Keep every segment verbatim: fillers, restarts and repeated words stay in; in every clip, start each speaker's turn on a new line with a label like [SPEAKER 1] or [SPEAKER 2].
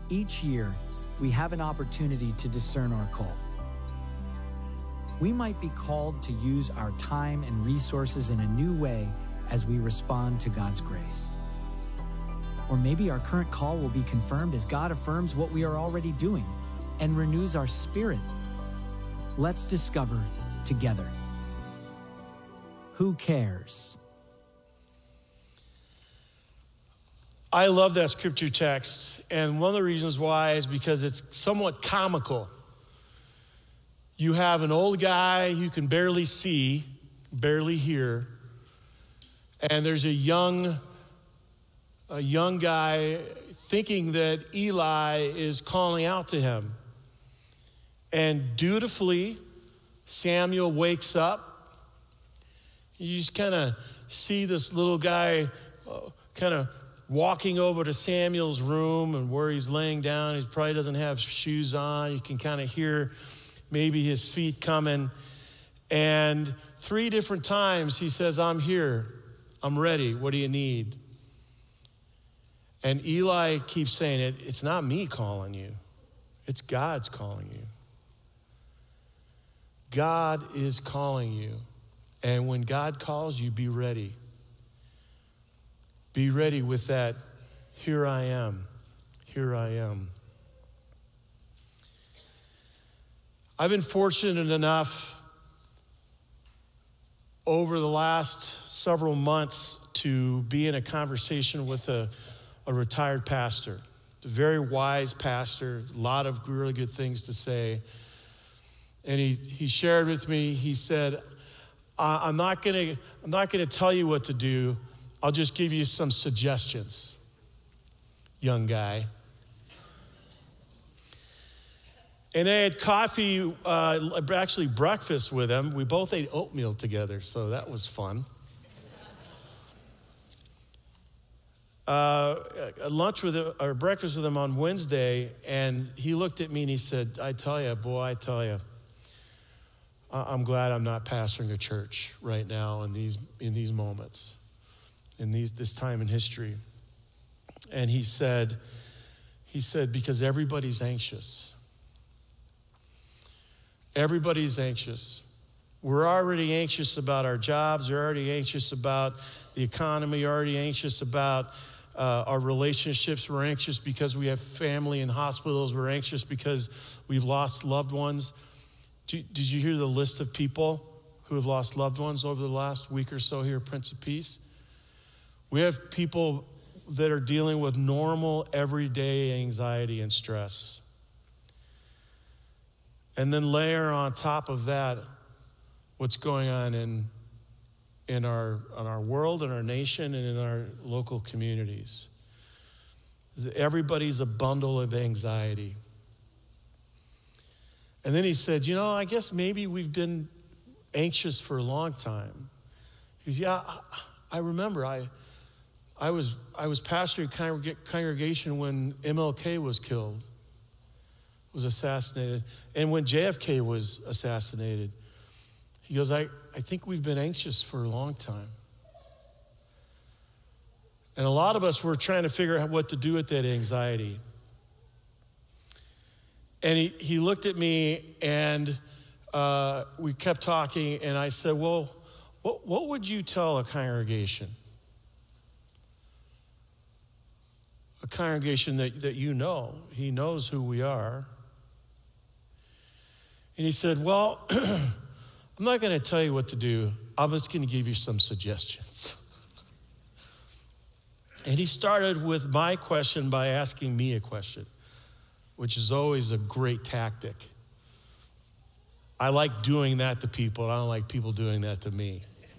[SPEAKER 1] Each year, we have an opportunity to discern our call. We might be called to use our time and resources in a new way as we respond to God's grace. Or maybe our current call will be confirmed as God affirms what we are already doing and renews our spirit. Let's discover together. Who cares?
[SPEAKER 2] I love that scripture text, and one of the reasons why is because it's somewhat comical. You have an old guy who can barely see, barely hear, and there's a young, a young guy thinking that Eli is calling out to him. And dutifully, Samuel wakes up. You just kind of see this little guy uh, kind of walking over to Samuel's room, and where he's laying down, he probably doesn't have shoes on. You can kind of hear maybe his feet coming. And three different times he says, I'm here, I'm ready, what do you need? And Eli keeps saying, it, it's not me calling you, it's God's calling you. God is calling you. And when God calls you, be ready. Be ready with that, here I am, here I am. I've been fortunate enough over the last several months to be in a conversation with a, a retired pastor, a very wise pastor, a lot of really good things to say. And he, he shared with me, he said, I'm not gonna, I'm not gonna tell you what to do. I'll just give you some suggestions, young guy. And I had coffee, uh, actually breakfast with him. We both ate oatmeal together, so that was fun. Uh, lunch with him, or breakfast with him on Wednesday, and he looked at me and he said, I tell you, boy, I tell you, I'm glad I'm not pastoring a church right now in these in these moments. In these, this time in history. And he said, he said, because everybody's anxious. Everybody's anxious. We're already anxious about our jobs. We're already anxious about the economy. We're already anxious about uh, our relationships. We're anxious because we have family in hospitals. We're anxious because we've lost loved ones. Did, did you hear the list of people who have lost loved ones over the last week or so here at Prince of Peace? We have people that are dealing with normal, everyday anxiety and stress. And then layer on top of that what's going on in, in, our, in our world, in our nation, and in our local communities. Everybody's a bundle of anxiety. And then he said, you know, I guess maybe we've been anxious for a long time. He goes, yeah, I, I remember I... I was I was pastoring a congregation when M L K was killed, was assassinated, and when J F K was assassinated. He goes, I, I think we've been anxious for a long time. And a lot of us were trying to figure out what to do with that anxiety. And he, he looked at me, and uh, we kept talking, and I said, well, what, what would you tell a congregation? A congregation that, that you know. He knows who we are. And he said, well, I'm not going to tell you what to do. I'm just going to give you some suggestions. And he started with my question by asking me a question, which is always a great tactic. I like doing that to people. I don't like people doing that to me.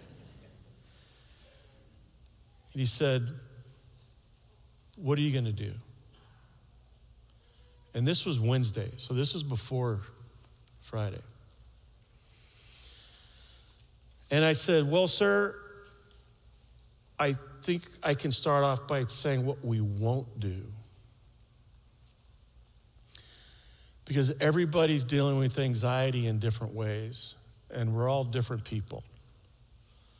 [SPEAKER 2] And he said, what are you going to do? And this was Wednesday, so this was before Friday. And I said, well, sir, I think I can start off by saying what we won't do. Because everybody's dealing with anxiety in different ways, and we're all different people.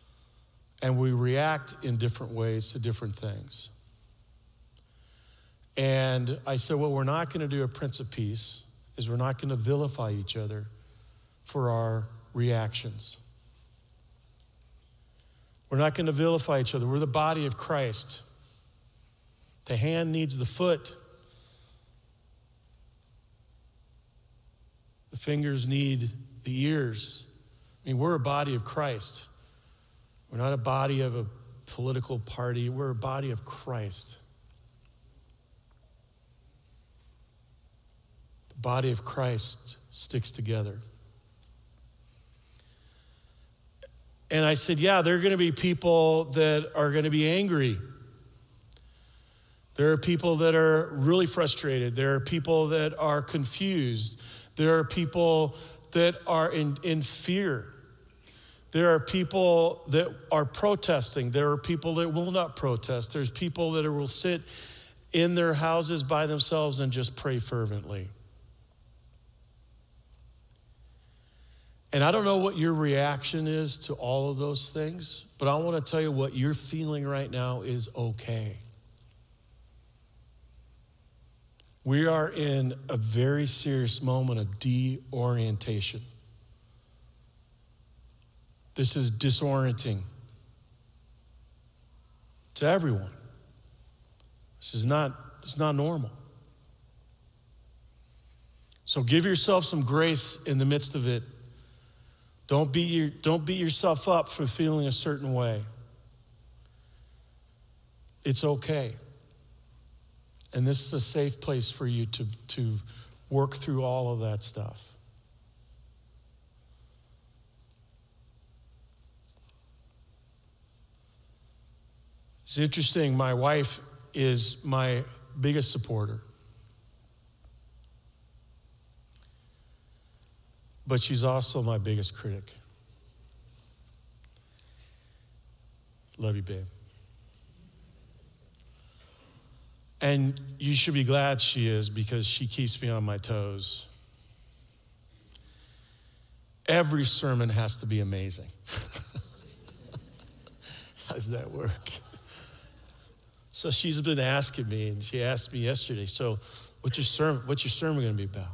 [SPEAKER 2] And we react in different ways to different things. And I said, what we're not going to do at Prince of Peace is we're not going to vilify each other for our reactions. We're not going to vilify each other. We're the body of Christ. The hand needs the foot. The fingers need the ears. I mean, we're a body of Christ. We're not a body of a political party. We're a body of Christ. The body of Christ sticks together. And I said, yeah, there are going to be people that are going to be angry. There are people that are really frustrated. There are people that are confused. There are people that are in, in fear. There are people that are protesting. There are people that will not protest. There's people that will sit in their houses by themselves and just pray fervently. And I don't know what your reaction is to all of those things, but I want to tell you what you're feeling right now is okay. We are in a very serious moment of deorientation. This is disorienting to everyone. This is not, it's not normal. So give yourself some grace in the midst of it. Don't beat, your, don't beat yourself up for feeling a certain way. It's okay. And this is a safe place for you to, to work through all of that stuff. It's interesting, my wife is my biggest supporter. But she's also my biggest critic. Love you, babe. And you should be glad she is, because she keeps me on my toes. Every sermon has to be amazing. How does that work? So she's been asking me, and she asked me yesterday, so what's your sermon, what's your sermon gonna be about?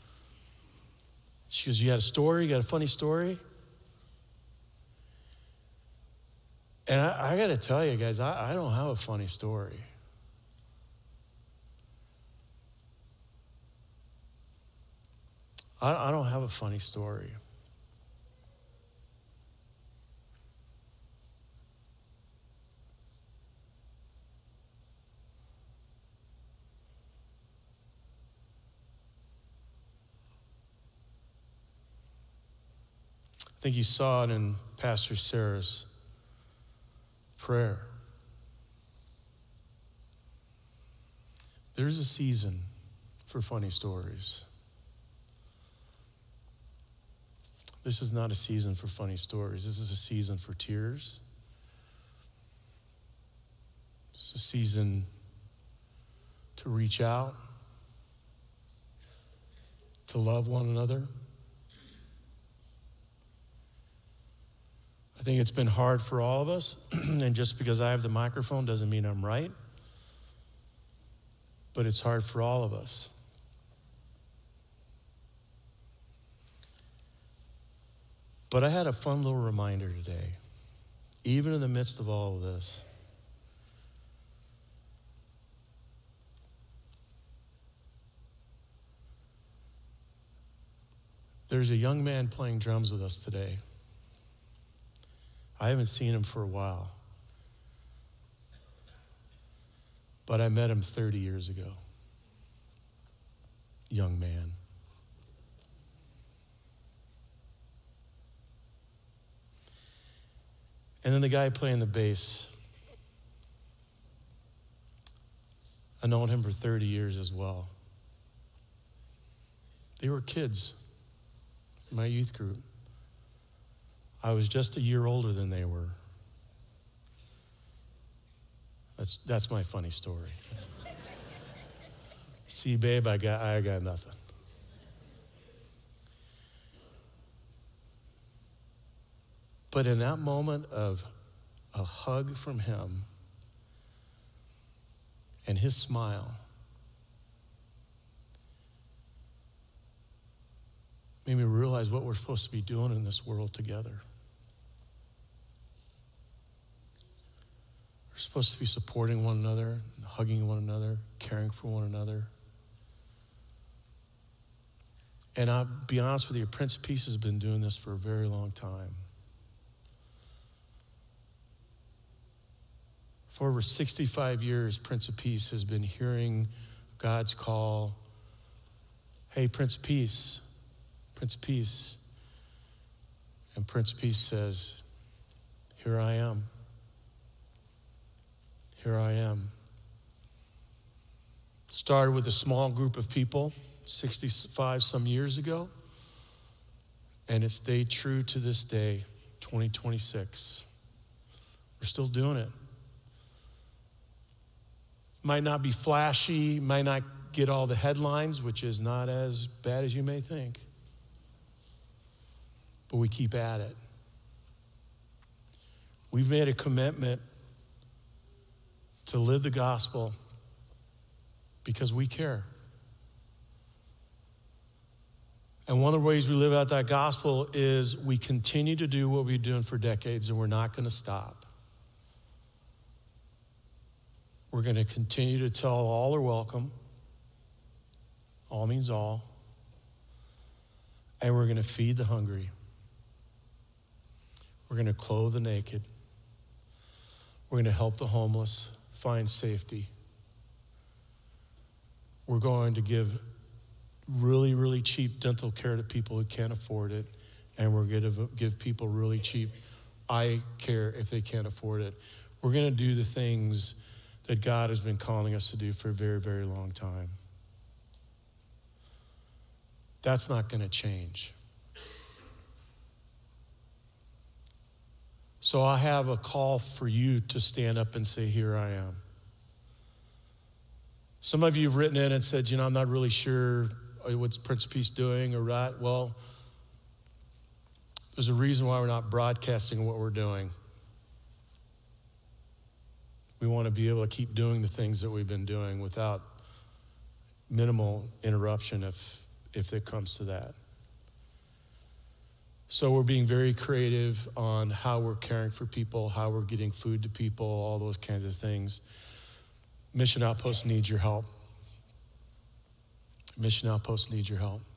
[SPEAKER 2] She goes, you got a story? You got a funny story? And I, I got to tell you guys, I, I don't have a funny story. I, I don't have a funny story. I think you saw it in Pastor Sarah's prayer. There's a season for funny stories. This is not a season for funny stories. This is a season for tears. It's a season to reach out, to love one another. I think it's been hard for all of us, and just because I have the microphone doesn't mean I'm right, but it's hard for all of us. But I had a fun little reminder today, even in the midst of all of this. There's a young man playing drums with us today. I haven't seen him for a while, but I met him thirty years ago. Young man. And then the guy playing the bass, I've known him for thirty years as well. They were kids in my youth group. I was just a year older than they were. That's that's my funny story. See, babe, I got I got nothing. But in that moment of a hug from him and his smile, made me realize what we're supposed to be doing in this world together. We're supposed to be supporting one another, hugging one another, caring for one another. And I'll be honest with you, Prince of Peace has been doing this for a very long time. For over sixty-five years, Prince of Peace has been hearing God's call. Hey, Prince of Peace, Prince of Peace. And Prince of Peace says, here I am. Here I am. Started with a small group of people sixty-five some years ago, and it stayed true to this day, twenty twenty-six. We're still doing it. Might not be flashy, might not get all the headlines, which is not as bad as you may think. But we keep at it. We've made a commitment to live the gospel because we care. And one of the ways we live out that gospel is we continue to do what we've been doing for decades, and we're not going to stop. We're going to continue to tell all are welcome. All means all. And we're going to feed the hungry. We're going to clothe the naked. We're going to help the homeless find safety. We're going to give really, really cheap dental care to people who can't afford it. And we're going to give people really cheap eye care if they can't afford it. We're going to do the things that God has been calling us to do for a very, very long time. That's not going to change. So I have a call for you to stand up and say, here I am. Some of you have written in and said, you know, I'm not really sure what's Prince of Peace doing or right. Well, there's a reason why we're not broadcasting what we're doing. We want to be able to keep doing the things that we've been doing without minimal interruption if, if it comes to that. So we're being very creative on how we're caring for people, how we're getting food to people, all those kinds of things. Mission Outpost needs your help. Mission Outpost needs your help.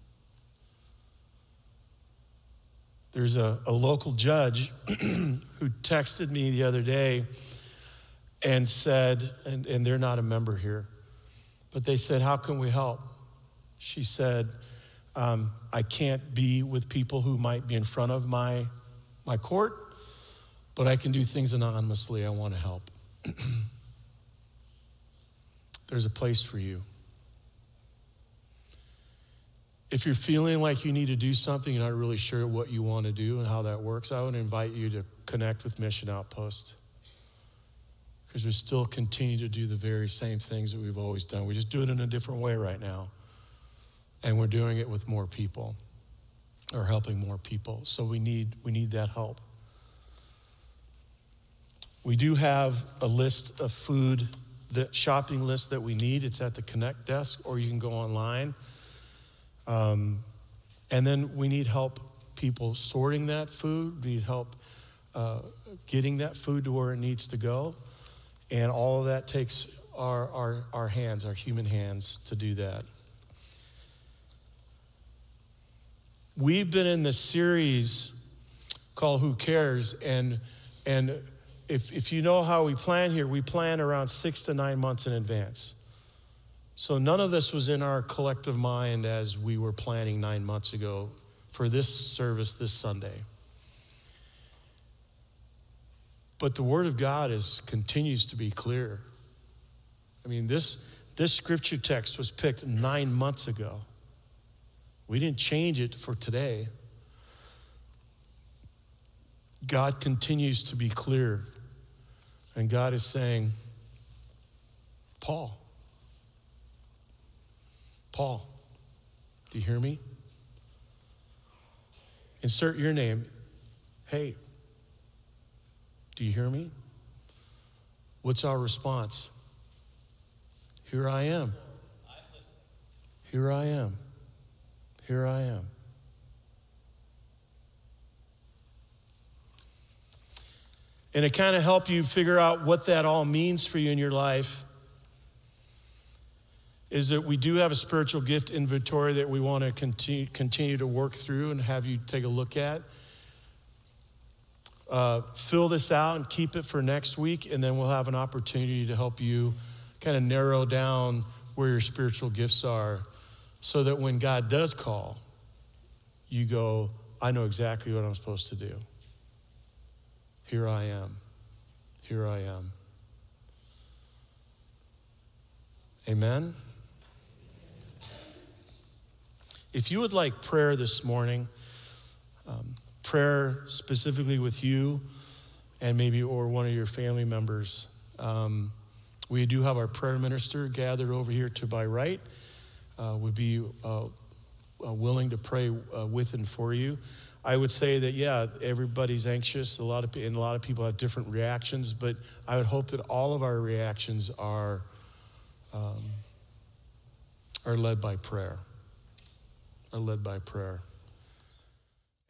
[SPEAKER 2] There's a, a local judge who texted me the other day and said, and, and they're not a member here, but they said, how can we help? She said, um, I can't be with people who might be in front of my, my court, but I can do things anonymously. I want to help. There's a place for you. If you're feeling like you need to do something, you're not really sure what you want to do and how that works, I would invite you to connect with Mission Outpost. Because we still continue to do the very same things that we've always done. We just do it in a different way right now. And we're doing it with more people, or helping more people. So we need, we need that help. We do have a list of food, the shopping list that we need. It's at the Connect desk, or you can go online. Um, and then we need help people sorting that food. We need help uh, getting that food to where it needs to go. And all of that takes our, our, our hands, our human hands, to do that. We've been in this series called Who Cares? And, and if, if you know how we plan here, we plan around six to nine months in advance. So none of this was in our collective mind as we were planning nine months ago for this service this Sunday. But the Word of God is continues to be clear. I mean, this, this scripture text was picked nine months ago. We didn't change it for today. God continues to be clear. And God is saying, Paul, Paul, do you hear me? Insert your name. Hey, do you hear me? What's our response? Here I am. Here I am. Here I am. And to kind of help you figure out what that all means for you in your life is that we do have a spiritual gift inventory that we want to continue, continue to work through and have you take a look at. Uh, fill this out and keep it for next week, and then we'll have an opportunity to help you kind of narrow down where your spiritual gifts are so that when God does call, you go, I know exactly what I'm supposed to do. Here I am. Here I am. Amen? If you would like prayer this morning, um, prayer specifically with you and maybe or one of your family members, um, we do have our prayer minister gathered over here to my right. Uh, would be uh, uh, willing to pray uh, with and for you. I would say that, yeah, everybody's anxious. A lot of and a lot of people have different reactions, but I would hope that all of our reactions are um, are led by prayer. Are led by prayer.